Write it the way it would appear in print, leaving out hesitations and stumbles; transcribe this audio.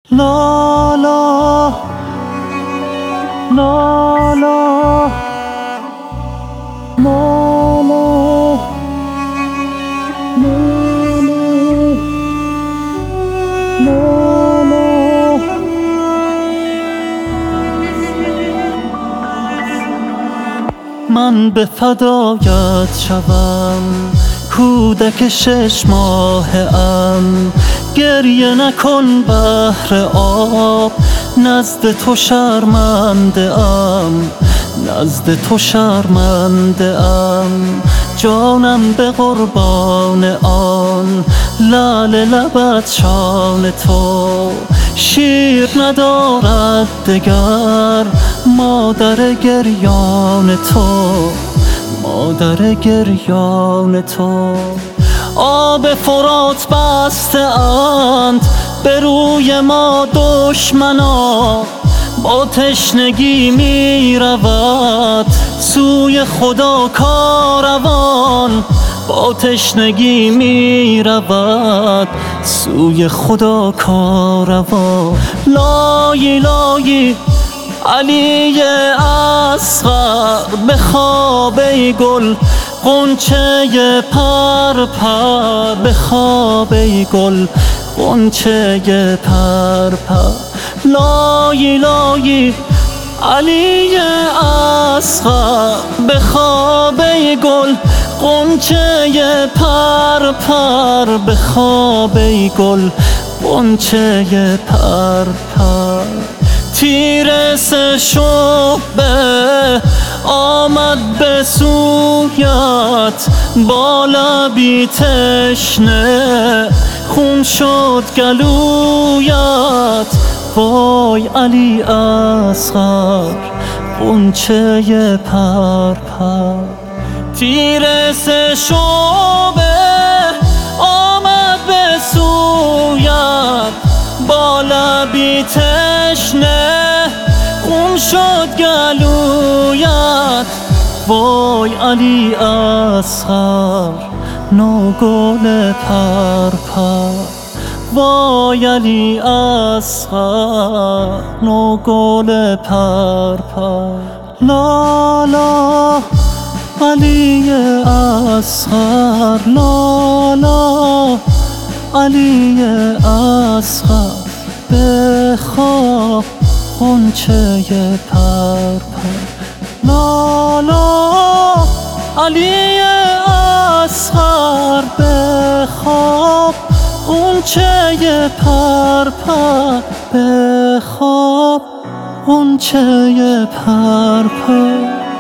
لا لا لا لا لا من به فدایت شوم، کودک 6 ماهه ام. گریه نکن بحر آب، نزد تو شرمنده ام، نزد تو شرمنده ام. جانم به قربان آن لعل لبت شان تو. شیر ندارد دگر مادر گریان تو، مادر گریان تو. آب فرات بسته اند به روی ما دشمنا، با تشنگی می رود سوی خدا کاروان، با تشنگی می رود سوی خدا کاروان. لای لای علی اصغر به خواب ای گل، غنچه پر پر به خواب ای گل، غنچه پر پر. لای لای علی اصغر به خواب ای گل، غنچه پر پر به خواب ای گل، غنچه پر پر. تیر 3 شعبه آمد به سویت، با لبی تشنه خون شد گلویت. وای علی اصغر غنچه پر پر. تیر 3 شعبه آمد به سویت، با لبی تشنه خون شد گلویت. وای علی اصغر نوگل پر پر، وای علی اصغر نوگل پر پر. لا لا علی اصغر، لا لا علی اصغر به خواب غنچه پر پر. لا لا علی اصغر به خواب غنچه پر پر، به خواب غنچه پر پر.